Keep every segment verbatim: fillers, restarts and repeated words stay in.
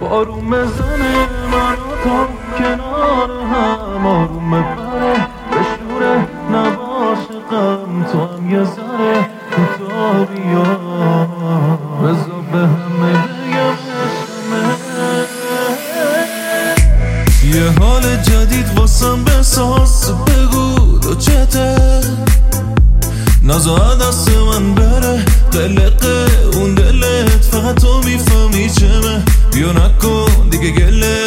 بارون بزنه من و تو کنار هم، آروم ببره بشوره نباشه غم، تو هم یه ذره کوتاه بیا، بذار به همه بگم عشقمه. یه حال جدید واسم بساز، بگو تو چته، نزا دست من بره قلقه اون دلت، فقط تو میفهمی چمه، بیا نکن دیگه گله،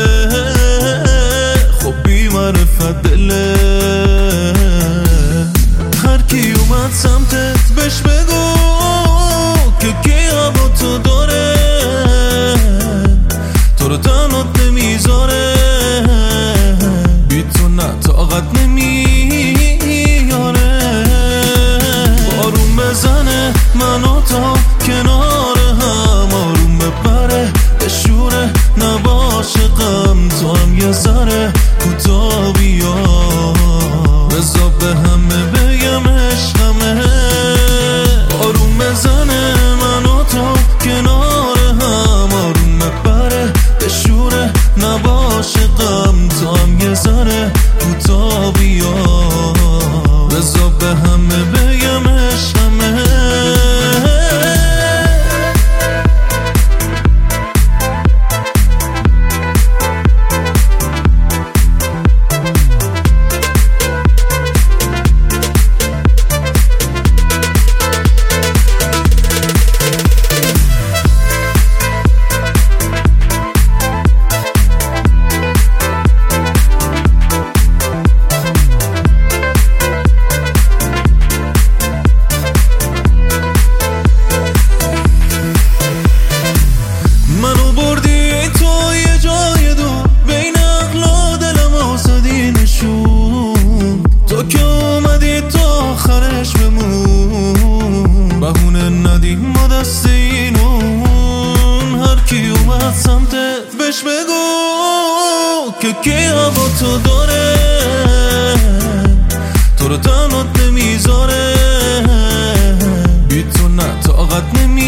خب بی معرفت دله. هر کی اومد سمتت بهش بگو که کی هوا تو داره، تو رو تنات نمیذاره، بی تو نه طاقت نمیاره. بارون بزنه من و تو کنار هم، آروم ببره بشوره نباشه غم، تو هم یه ذره کوتاه بیا، بذار به همه بگم عشقمه. بارون بزنه من و تو کنار هم، آروم ببره بشوره نباشه غم، تو هم یه ذره کوتاه بیا، بذار به همه بگم عشقمه. سمتت بهش بگو که کی هوا تو داره، تو رو تنات نمیذاره، بی تو نه طاقت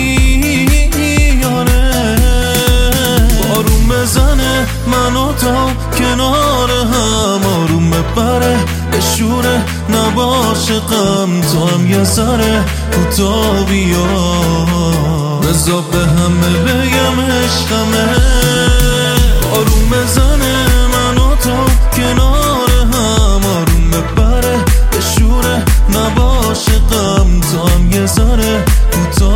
نمیاره. بارون بزنه من و تو کنار هم، آروم ببره بشوره نباشه غم، تو هم یه ذره کوتاه بیا، بذار به همه بگم عشقمه. بارون بزنه من و تو کنار هم، آروم ببره بشوره نباشه غم، تو هم یه ذره کوتاه